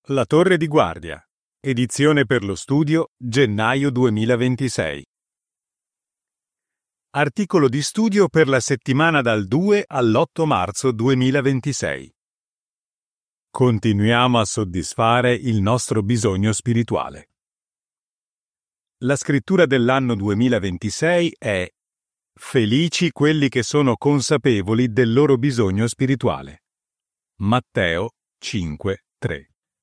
La Torre di Guardia. Edizione per lo studio, gennaio 2026. Articolo di studio per la settimana dal 2 all'8 marzo 2026. Continuiamo a soddisfare il nostro bisogno spirituale. La scrittura dell'anno 2026 è: Felici quelli che sono consapevoli del loro bisogno spirituale. Matteo 5:3.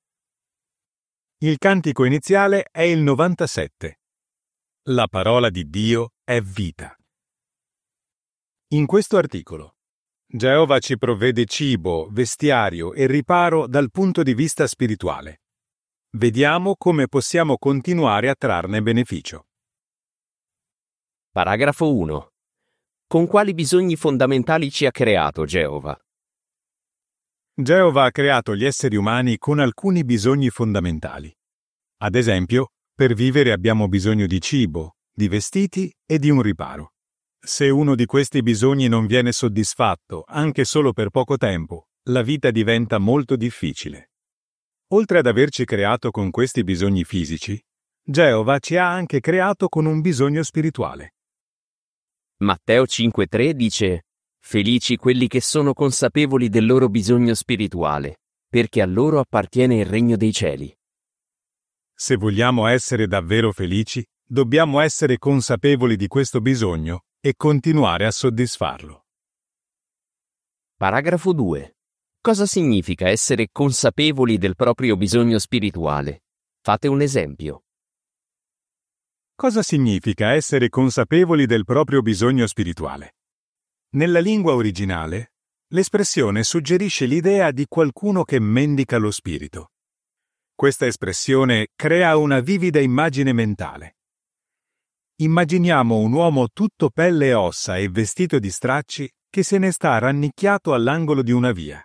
Il cantico iniziale è il 97. La parola di Dio è vita. In questo articolo, Geova ci provvede cibo, vestiario e riparo dal punto di vista spirituale. Vediamo come possiamo continuare a trarne beneficio. Paragrafo 1. Con quali bisogni fondamentali ci ha creato Geova? Geova ha creato gli esseri umani con alcuni bisogni fondamentali. Ad esempio, per vivere abbiamo bisogno di cibo, di vestiti e di un riparo. Se uno di questi bisogni non viene soddisfatto, anche solo per poco tempo, la vita diventa molto difficile. Oltre ad averci creato con questi bisogni fisici, Geova ci ha anche creato con un bisogno spirituale. Matteo 5:3 dice: Felici quelli che sono consapevoli del loro bisogno spirituale, perché a loro appartiene il regno dei cieli. Se vogliamo essere davvero felici, dobbiamo essere consapevoli di questo bisogno e continuare a soddisfarlo. Paragrafo 2. Cosa significa essere consapevoli del proprio bisogno spirituale? Fate un esempio. Cosa significa essere consapevoli del proprio bisogno spirituale? Nella lingua originale, l'espressione suggerisce l'idea di qualcuno che mendica lo spirito. Questa espressione crea una vivida immagine mentale. Immaginiamo un uomo tutto pelle e ossa e vestito di stracci che se ne sta rannicchiato all'angolo di una via.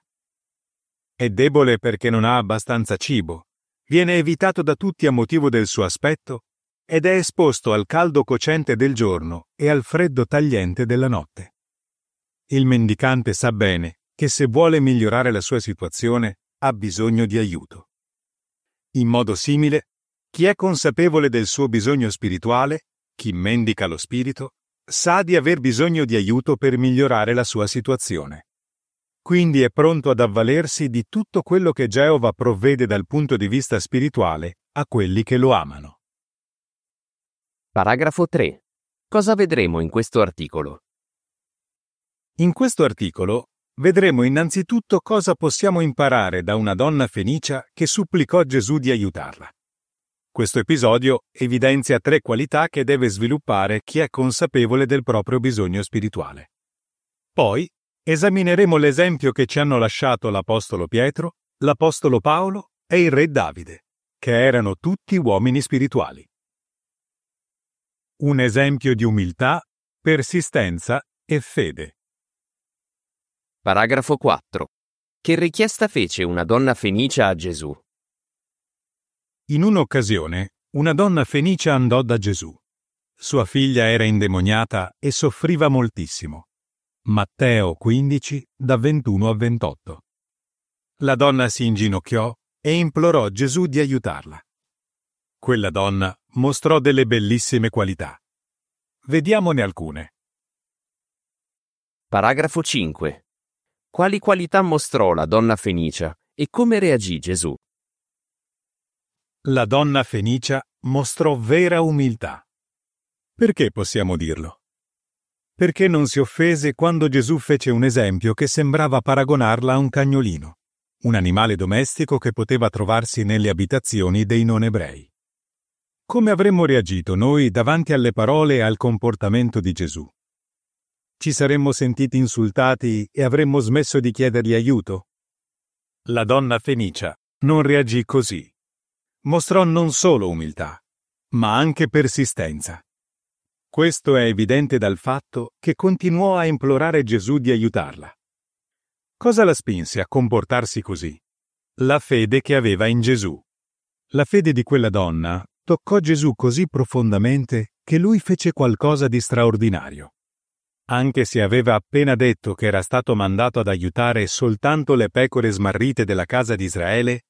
È debole perché non ha abbastanza cibo, viene evitato da tutti a motivo del suo aspetto ed è esposto al caldo cocente del giorno e al freddo tagliente della notte. Il mendicante sa bene che se vuole migliorare la sua situazione ha bisogno di aiuto. In modo simile, chi è consapevole del suo bisogno spirituale, chi mendica lo spirito, sa di aver bisogno di aiuto per migliorare la sua situazione. Quindi è pronto ad avvalersi di tutto quello che Geova provvede dal punto di vista spirituale a quelli che lo amano. Paragrafo 3. Cosa vedremo in questo articolo? In questo articolo vedremo innanzitutto cosa possiamo imparare da una donna fenicia che supplicò Gesù di aiutarla. Questo episodio evidenzia 3 qualità che deve sviluppare chi è consapevole del proprio bisogno spirituale. Poi esamineremo l'esempio che ci hanno lasciato l'Apostolo Pietro, l'Apostolo Paolo e il Re Davide, che erano tutti uomini spirituali. Un esempio di umiltà, persistenza e fede. Paragrafo 4. Che richiesta fece una donna fenicia a Gesù? In un'occasione, una donna fenicia andò da Gesù. Sua figlia era indemoniata e soffriva moltissimo. Matteo 15, da 21 a 28. La donna si inginocchiò e implorò Gesù di aiutarla. Quella donna mostrò delle bellissime qualità. Vediamone alcune. Paragrafo 5. Quali qualità mostrò la donna fenicia e come reagì Gesù? La donna fenicia mostrò vera umiltà. Perché possiamo dirlo? Perché non si offese quando Gesù fece un esempio che sembrava paragonarla a un cagnolino, un animale domestico che poteva trovarsi nelle abitazioni dei non ebrei. Come avremmo reagito noi davanti alle parole e al comportamento di Gesù? Ci saremmo sentiti insultati e avremmo smesso di chiedergli aiuto? La donna fenicia non reagì così. Mostrò non solo umiltà, ma anche persistenza. Questo è evidente dal fatto che continuò a implorare Gesù di aiutarla. Cosa la spinse a comportarsi così? La fede che aveva in Gesù. La fede di quella donna toccò Gesù così profondamente che lui fece qualcosa di straordinario. Anche se aveva appena detto che era stato mandato ad aiutare soltanto le pecore smarrite della casa di Israele,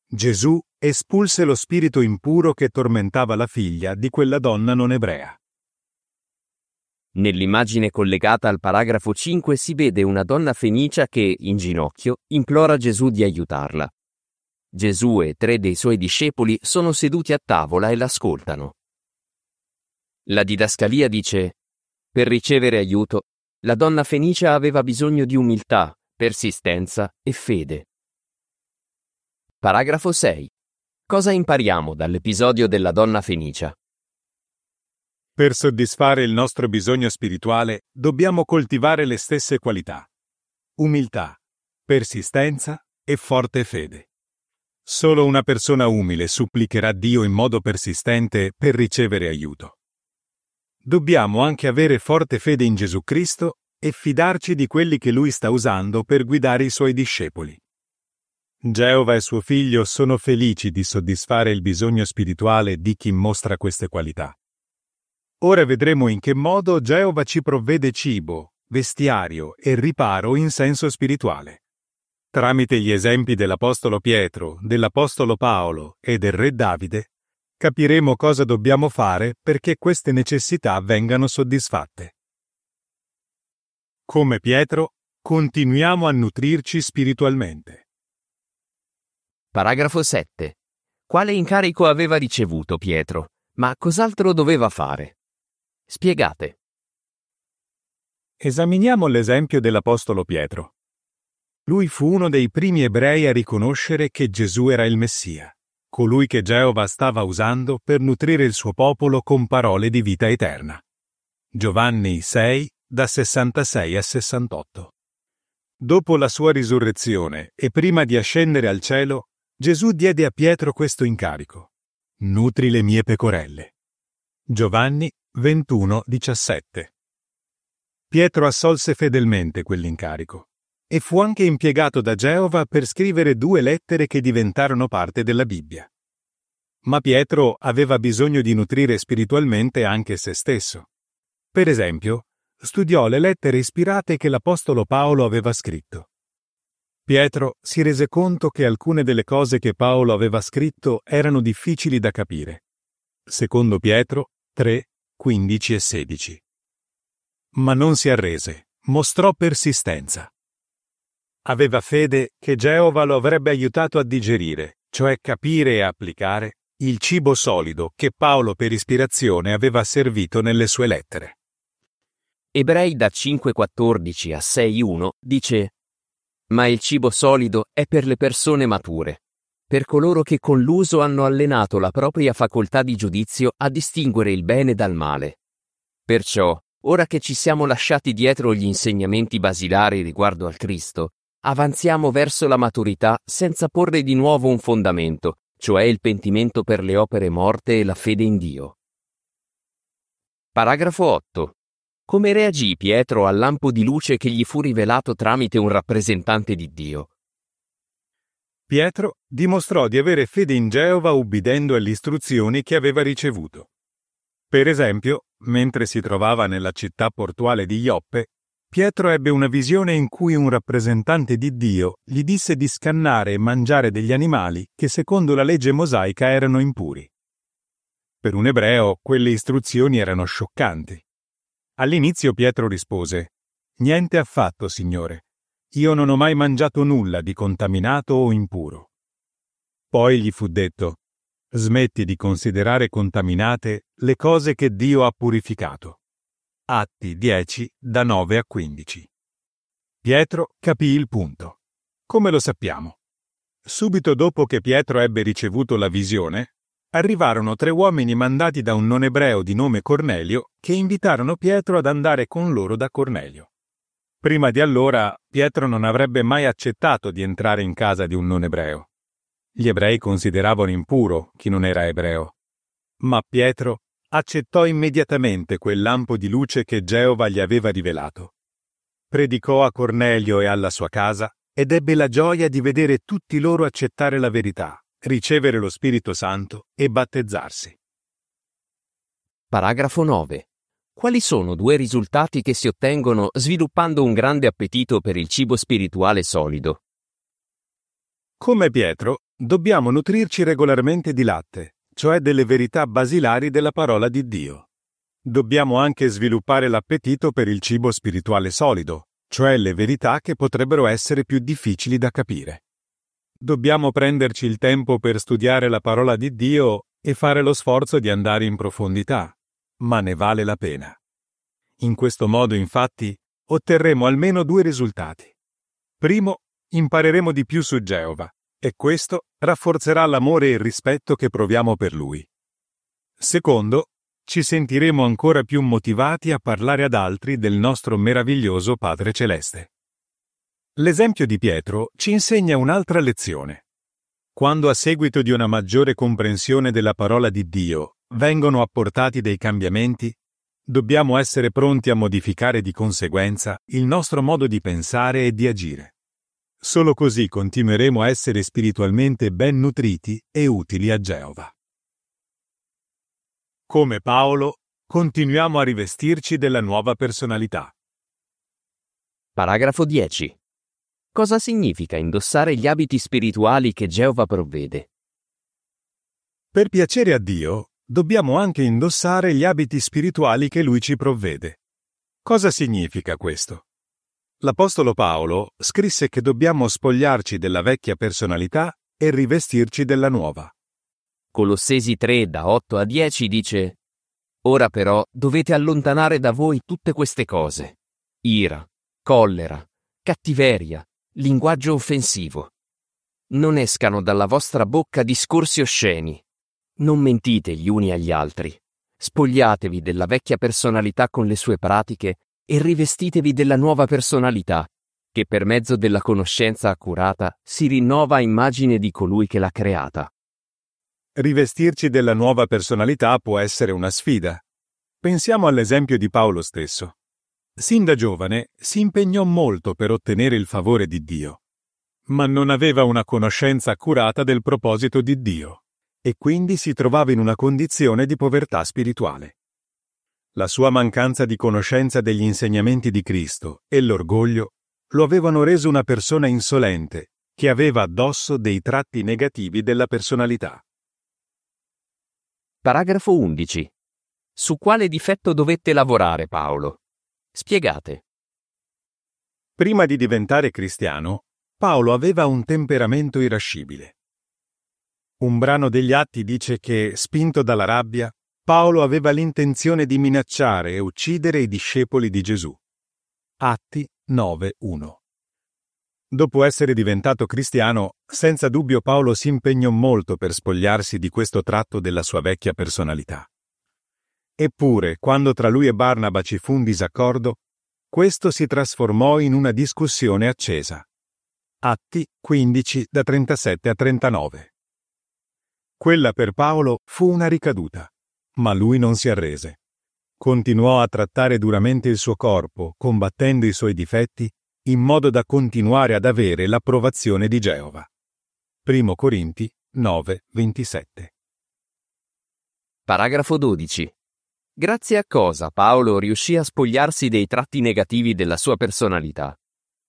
Gesù espulse lo spirito impuro che tormentava la figlia di quella donna non ebrea. Nell'immagine collegata al paragrafo 5 si vede una donna fenicia che, in ginocchio, implora Gesù di aiutarla. Gesù e 3 dei suoi discepoli sono seduti a tavola e l'ascoltano. La didascalia dice: per ricevere aiuto, la donna fenicia aveva bisogno di umiltà, persistenza e fede. Paragrafo 6. Cosa impariamo dall'episodio della donna fenicia? Per soddisfare il nostro bisogno spirituale dobbiamo coltivare le stesse qualità: umiltà, persistenza e forte fede. Solo una persona umile supplicherà Dio in modo persistente per ricevere aiuto. Dobbiamo anche avere forte fede in Gesù Cristo e fidarci di quelli che Lui sta usando per guidare i Suoi discepoli. Geova e suo figlio sono felici di soddisfare il bisogno spirituale di chi mostra queste qualità. Ora vedremo in che modo Geova ci provvede cibo, vestiario e riparo in senso spirituale. Tramite gli esempi dell'Apostolo Pietro, dell'Apostolo Paolo e del Re Davide, capiremo cosa dobbiamo fare perché queste necessità vengano soddisfatte. Come Pietro, continuiamo a nutrirci spiritualmente. Paragrafo 7. Quale incarico aveva ricevuto Pietro? Ma cos'altro doveva fare? Spiegate. Esaminiamo l'esempio dell'Apostolo Pietro. Lui fu uno dei primi ebrei a riconoscere che Gesù era il Messia, colui che Geova stava usando per nutrire il suo popolo con parole di vita eterna. Giovanni 6, da 66 a 68. Dopo la sua risurrezione e prima di ascendere al cielo, Gesù diede a Pietro questo incarico: nutri le mie pecorelle. Giovanni 21, 17. Pietro assolse fedelmente quell'incarico e fu anche impiegato da Geova per scrivere 2 lettere che diventarono parte della Bibbia. Ma Pietro aveva bisogno di nutrire spiritualmente anche se stesso. Per esempio, studiò le lettere ispirate che l'Apostolo Paolo aveva scritto. Pietro si rese conto che alcune delle cose che Paolo aveva scritto erano difficili da capire. Secondo Pietro 3, 15 e 16. Ma non si arrese, mostrò persistenza. Aveva fede che Geova lo avrebbe aiutato a digerire, cioè capire e applicare, il cibo solido che Paolo per ispirazione aveva servito nelle sue lettere. Ebrei da 5,14 a 6,1 dice: ma il cibo solido è per le persone mature, per coloro che con l'uso hanno allenato la propria facoltà di giudizio a distinguere il bene dal male. Perciò, ora che ci siamo lasciati dietro gli insegnamenti basilari riguardo al Cristo, avanziamo verso la maturità senza porre di nuovo un fondamento, cioè il pentimento per le opere morte e la fede in Dio. Paragrafo 8. Come reagì Pietro al lampo di luce che gli fu rivelato tramite un rappresentante di Dio? Pietro dimostrò di avere fede in Geova ubbidendo alle istruzioni che aveva ricevuto. Per esempio, mentre si trovava nella città portuale di Ioppe, Pietro ebbe una visione in cui un rappresentante di Dio gli disse di scannare e mangiare degli animali che secondo la legge mosaica erano impuri. Per un ebreo quelle istruzioni erano scioccanti. All'inizio Pietro rispose: «Niente affatto, Signore. Io non ho mai mangiato nulla di contaminato o impuro». Poi gli fu detto: «Smetti di considerare contaminate le cose che Dio ha purificato». Atti 10, da 9 a 15. Pietro capì il punto. Come lo sappiamo? Subito dopo che Pietro ebbe ricevuto la visione, arrivarono 3 uomini mandati da un non ebreo di nome Cornelio che invitarono Pietro ad andare con loro da Cornelio. Prima di allora, Pietro non avrebbe mai accettato di entrare in casa di un non ebreo. Gli ebrei consideravano impuro chi non era ebreo. Ma Pietro accettò immediatamente quel lampo di luce che Geova gli aveva rivelato. Predicò a Cornelio e alla sua casa ed ebbe la gioia di vedere tutti loro accettare la verità, ricevere lo Spirito Santo e battezzarsi. Paragrafo 9. Quali sono 2 risultati che si ottengono sviluppando un grande appetito per il cibo spirituale solido? Come Pietro, Dobbiamo nutrirci regolarmente di latte, cioè delle verità basilari della parola di Dio. Dobbiamo anche sviluppare l'appetito per il cibo spirituale solido, cioè le verità che potrebbero essere più difficili da capire. Dobbiamo prenderci il tempo per studiare la parola di Dio e fare lo sforzo di andare in profondità, ma ne vale la pena. In questo modo, infatti, otterremo almeno 2 risultati. Primo, impareremo di più su Geova, e questo rafforzerà l'amore e il rispetto che proviamo per Lui. Secondo, ci sentiremo ancora più motivati a parlare ad altri del nostro meraviglioso Padre Celeste. L'esempio di Pietro ci insegna un'altra lezione. Quando a seguito di una maggiore comprensione della parola di Dio vengono apportati dei cambiamenti, dobbiamo essere pronti a modificare di conseguenza il nostro modo di pensare e di agire. Solo così continueremo a essere spiritualmente ben nutriti e utili a Geova. Come Paolo, continuiamo a rivestirci della nuova personalità. Paragrafo 10. Cosa significa indossare gli abiti spirituali che Geova provvede? Per piacere a Dio, dobbiamo anche indossare gli abiti spirituali che Lui ci provvede. Cosa significa questo? L'Apostolo Paolo scrisse che dobbiamo spogliarci della vecchia personalità e rivestirci della nuova. Colossesi 3, da 8 a 10 dice: Ora però dovete allontanare da voi tutte queste cose: ira, collera, cattiveria, linguaggio offensivo. Non escano dalla vostra bocca discorsi osceni. Non mentite gli uni agli altri. Spogliatevi della vecchia personalità con le sue pratiche e rivestitevi della nuova personalità, che per mezzo della conoscenza accurata si rinnova a immagine di colui che l'ha creata. Rivestirci della nuova personalità può essere una sfida. Pensiamo all'esempio di Paolo stesso. Sin da giovane si impegnò molto per ottenere il favore di Dio, ma non aveva una conoscenza accurata del proposito di Dio e quindi si trovava in una condizione di povertà spirituale. La sua mancanza di conoscenza degli insegnamenti di Cristo e l'orgoglio lo avevano reso una persona insolente che aveva addosso dei tratti negativi della personalità. Paragrafo 11. Su quale difetto dovette lavorare Paolo? Spiegate. Prima di diventare cristiano, Paolo aveva un temperamento irascibile. Un brano degli Atti dice che, spinto dalla rabbia, Paolo aveva l'intenzione di minacciare e uccidere i discepoli di Gesù. Atti 9:1. Dopo essere diventato cristiano, senza dubbio Paolo si impegnò molto per spogliarsi di questo tratto della sua vecchia personalità. Eppure, quando tra lui e Barnaba ci fu un disaccordo, questo si trasformò in una discussione accesa. Atti 15, da 37 a 39. Quella per Paolo fu una ricaduta, ma lui non si arrese. Continuò a trattare duramente il suo corpo, combattendo i suoi difetti, in modo da continuare ad avere l'approvazione di Geova. 1 Corinti 9:27. Paragrafo 12. Grazie a cosa Paolo riuscì a spogliarsi dei tratti negativi della sua personalità?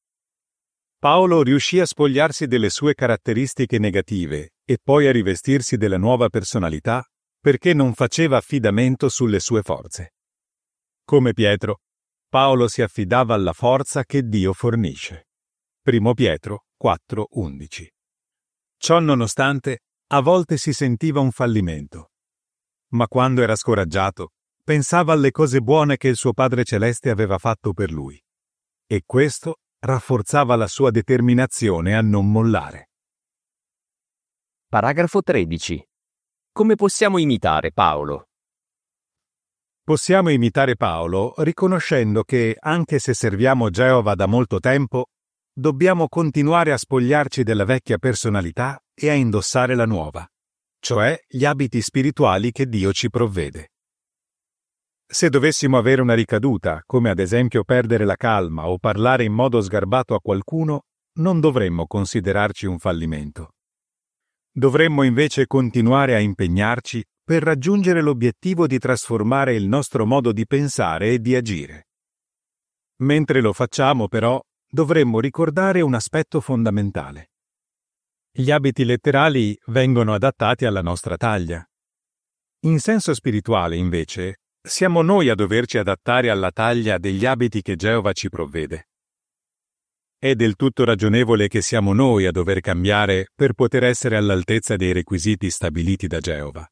Paolo riuscì a spogliarsi delle sue caratteristiche negative e poi a rivestirsi della nuova personalità perché non faceva affidamento sulle sue forze. Come Pietro, Paolo si affidava alla forza che Dio fornisce. 1 Pietro 4:11. Ciò nonostante, a volte si sentiva un fallimento. Ma quando era scoraggiato, pensava alle cose buone che il suo Padre Celeste aveva fatto per lui. E questo rafforzava la sua determinazione a non mollare. Paragrafo 13. Come possiamo imitare Paolo? Possiamo imitare Paolo riconoscendo che, anche se serviamo Geova da molto tempo, dobbiamo continuare a spogliarci della vecchia personalità e a indossare la nuova, cioè gli abiti spirituali che Dio ci provvede. Se dovessimo avere una ricaduta, come ad esempio perdere la calma o parlare in modo sgarbato a qualcuno, non dovremmo considerarci un fallimento. Dovremmo invece continuare a impegnarci per raggiungere l'obiettivo di trasformare il nostro modo di pensare e di agire. Mentre lo facciamo, però, dovremmo ricordare un aspetto fondamentale. Gli abiti letterali vengono adattati alla nostra taglia. In senso spirituale, invece, siamo noi a doverci adattare alla taglia degli abiti che Geova ci provvede. È del tutto ragionevole che siamo noi a dover cambiare per poter essere all'altezza dei requisiti stabiliti da Geova.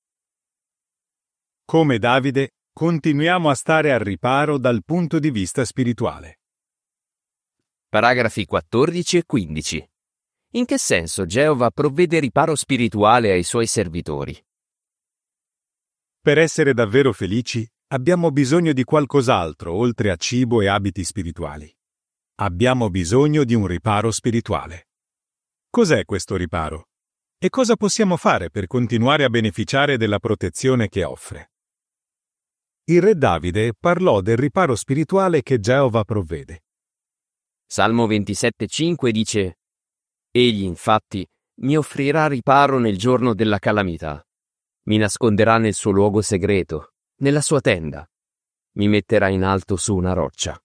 Come Davide, continuiamo a stare al riparo dal punto di vista spirituale. Paragrafi 14 e 15. In che senso Geova provvede riparo spirituale ai suoi servitori? Per essere davvero felici, abbiamo bisogno di qualcos'altro oltre a cibo e abiti spirituali. Abbiamo bisogno di un riparo spirituale. Cos'è questo riparo? E cosa possiamo fare per continuare a beneficiare della protezione che offre? Il re Davide parlò del riparo spirituale che Geova provvede. Salmo 27,5 dice: Egli, infatti, mi offrirà riparo nel giorno della calamità. Mi nasconderà nel suo luogo segreto, nella sua tenda. Mi metterà in alto su una roccia.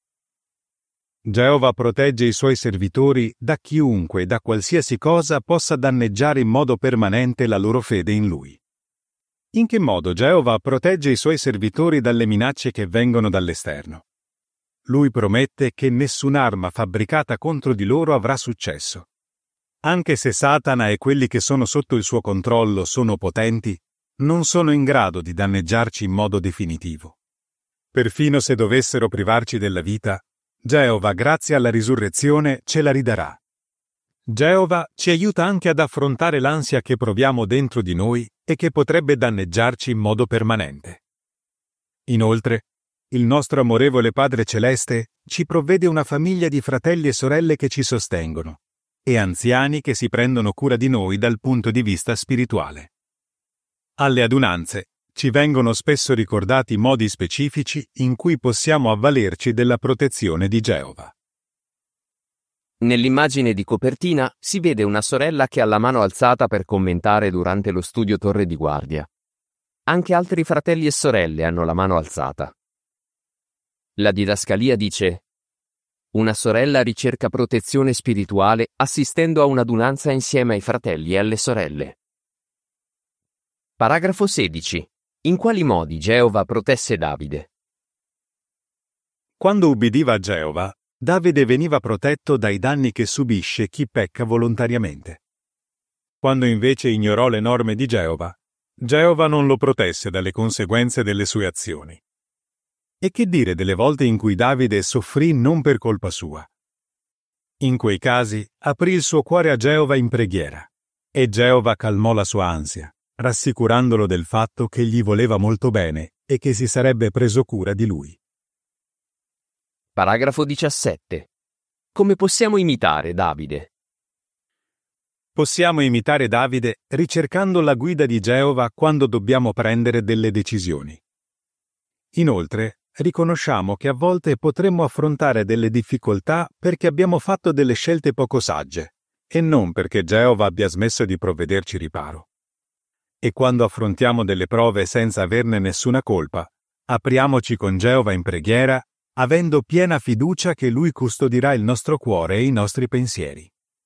Geova protegge i suoi servitori da chiunque e da qualsiasi cosa possa danneggiare in modo permanente la loro fede in Lui. In che modo Geova protegge i suoi servitori dalle minacce che vengono dall'esterno? Lui promette che nessun'arma fabbricata contro di loro avrà successo. Anche se Satana e quelli che sono sotto il suo controllo sono potenti, non sono in grado di danneggiarci in modo definitivo. Perfino se dovessero privarci della vita, Geova, grazie alla risurrezione, ce la ridarà. Geova ci aiuta anche ad affrontare l'ansia che proviamo dentro di noi e che potrebbe danneggiarci in modo permanente. Inoltre, il nostro amorevole Padre Celeste ci provvede una famiglia di fratelli e sorelle che ci sostengono e anziani che si prendono cura di noi dal punto di vista spirituale. Alle adunanze ci vengono spesso ricordati modi specifici in cui possiamo avvalerci della protezione di Geova. Nell'immagine di copertina si vede una sorella che ha la mano alzata per commentare durante lo studio Torre di Guardia. Anche altri fratelli e sorelle hanno la mano alzata. La didascalia dice: una sorella ricerca protezione spirituale assistendo a un'adunanza insieme ai fratelli e alle sorelle. Paragrafo 16. In quali modi Geova protesse Davide? Quando ubbidiva a Geova, Davide veniva protetto dai danni che subisce chi pecca volontariamente. Quando invece ignorò le norme di Geova, Geova non lo protesse dalle conseguenze delle sue azioni. E che dire delle volte in cui Davide soffrì non per colpa sua? In quei casi aprì il suo cuore a Geova in preghiera, e Geova calmò la sua ansia, rassicurandolo del fatto che gli voleva molto bene e che si sarebbe preso cura di lui. Paragrafo 17. Come possiamo imitare Davide? Possiamo imitare Davide ricercando la guida di Geova quando dobbiamo prendere delle decisioni. Inoltre, riconosciamo che a volte potremmo affrontare delle difficoltà perché abbiamo fatto delle scelte poco sagge, e non perché Geova abbia smesso di provvederci riparo. E quando affrontiamo delle prove senza averne nessuna colpa, apriamoci con Geova in preghiera, avendo piena fiducia che Lui custodirà il nostro cuore e i nostri pensieri.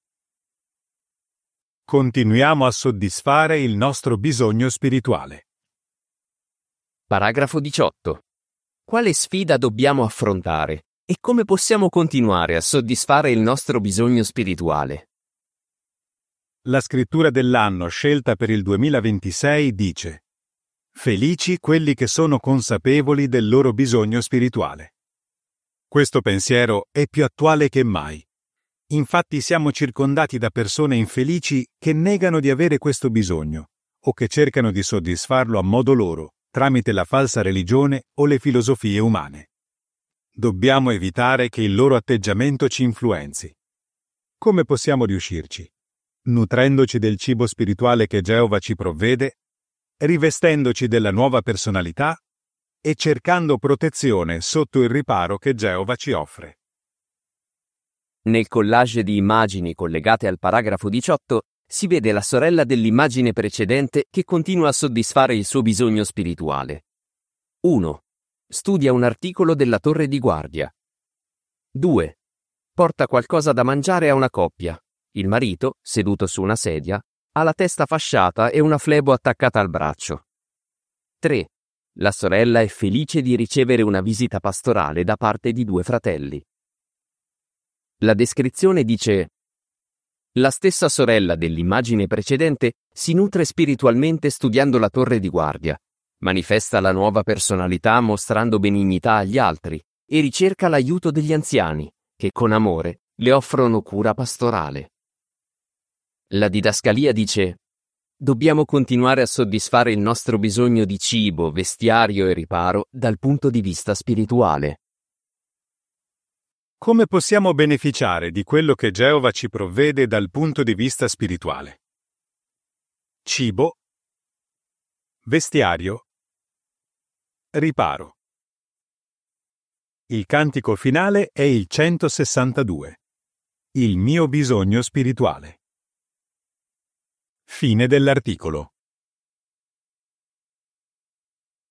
Continuiamo a soddisfare il nostro bisogno spirituale. Paragrafo 18. Quale sfida dobbiamo affrontare e come possiamo continuare a soddisfare il nostro bisogno spirituale? La scrittura dell'anno scelta per il 2026 dice: Felici quelli che sono consapevoli del loro bisogno spirituale. Questo pensiero è più attuale che mai. Infatti siamo circondati da persone infelici che negano di avere questo bisogno o che cercano di soddisfarlo a modo loro, tramite la falsa religione o le filosofie umane. Dobbiamo evitare che il loro atteggiamento ci influenzi. Come possiamo riuscirci? Nutrendoci del cibo spirituale che Geova ci provvede, rivestendoci della nuova personalità e cercando protezione sotto il riparo che Geova ci offre. Nel collage di immagini collegate al paragrafo 18 si vede la sorella dell'immagine precedente che continua a soddisfare il suo bisogno spirituale. 1. Studia un articolo della Torre di Guardia. 2. Porta qualcosa da mangiare a una coppia, Il marito, seduto su una sedia, ha la testa fasciata e una flebo attaccata al braccio. 3. La sorella è felice di ricevere una visita pastorale da parte di 2 fratelli. La descrizione dice: la stessa sorella dell'immagine precedente si nutre spiritualmente studiando la torre di guardia, manifesta la nuova personalità mostrando benignità agli altri e ricerca l'aiuto degli anziani, che con amore le offrono cura pastorale. La didascalia dice: dobbiamo continuare a soddisfare il nostro bisogno di cibo, vestiario e riparo dal punto di vista spirituale. Come possiamo beneficiare di quello che Geova ci provvede dal punto di vista spirituale? Cibo, vestiario, riparo. Il cantico finale è il 162. Il mio bisogno spirituale. Fine dell'articolo.